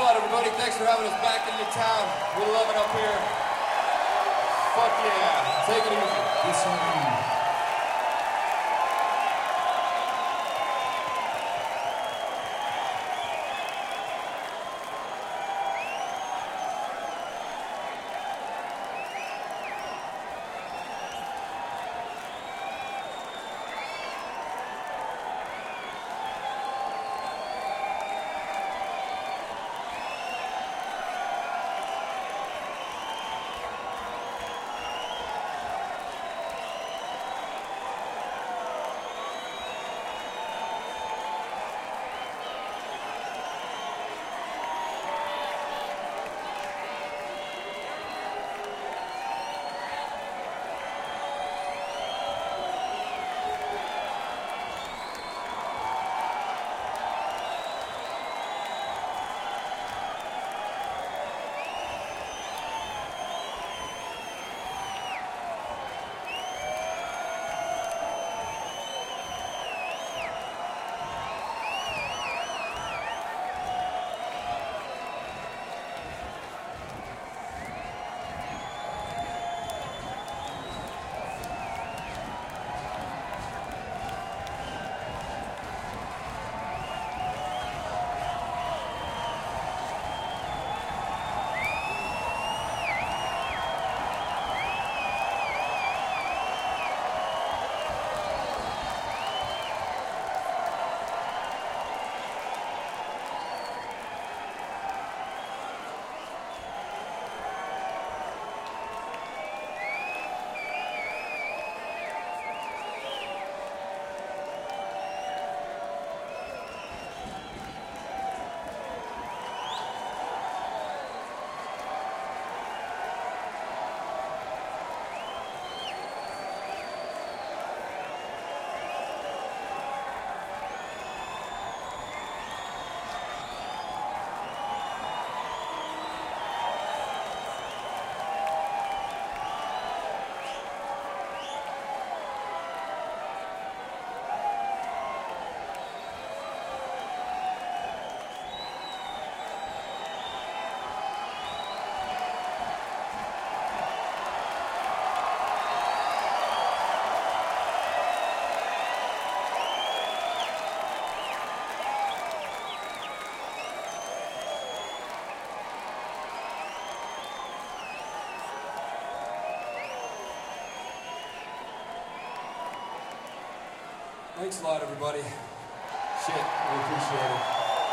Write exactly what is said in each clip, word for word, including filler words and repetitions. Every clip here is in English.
a lot, everybody. Thanks for having us back in your town. We love it up here. Fuck yeah. Take it easy. Yes, sir. Thanks a lot, everybody. Shit, we appreciate it.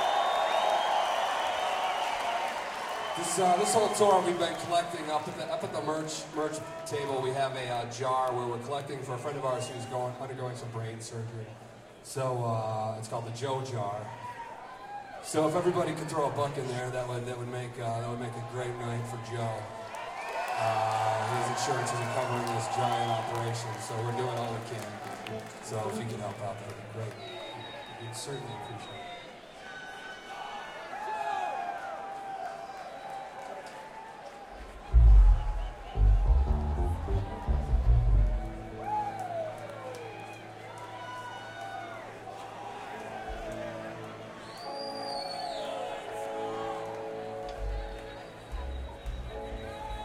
This uh, this whole tour we've been collecting up at the up at the merch merch table. We have a uh, jar where we're collecting for a friend of ours who's going undergoing some brain surgery. So uh, it's called the Joe Jar. So if everybody could throw a buck in there, that would that would make uh, that would make a great night for Joe. Uh, his insurance isn't covering this giant operation, so we're doing all we can. So if you can help out, that would be great. We'd certainly appreciate it.